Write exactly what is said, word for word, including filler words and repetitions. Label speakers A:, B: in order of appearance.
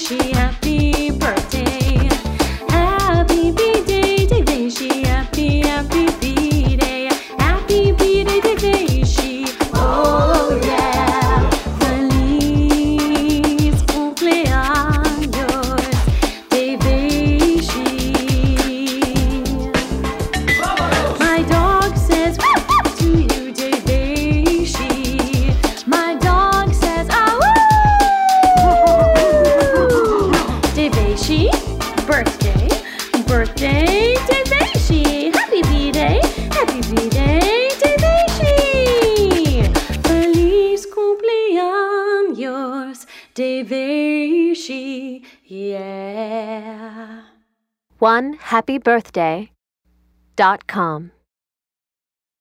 A: Deveshi, happy birthday. Happy B-Day, Deveshi, happy, happy B-Day. Happy B-Day, Deveshi, oh yeah. Feliz cumpleaños, Deveshi. My dog says to you, Deveshi. My dog says, ah woo! Deveshi, birthday, birthday, Deveshi. Happy B-Day, happy B-Day, Deveshi. Feliz cumpleaños, Deveshi, yeah.
B: one happy birthday dot com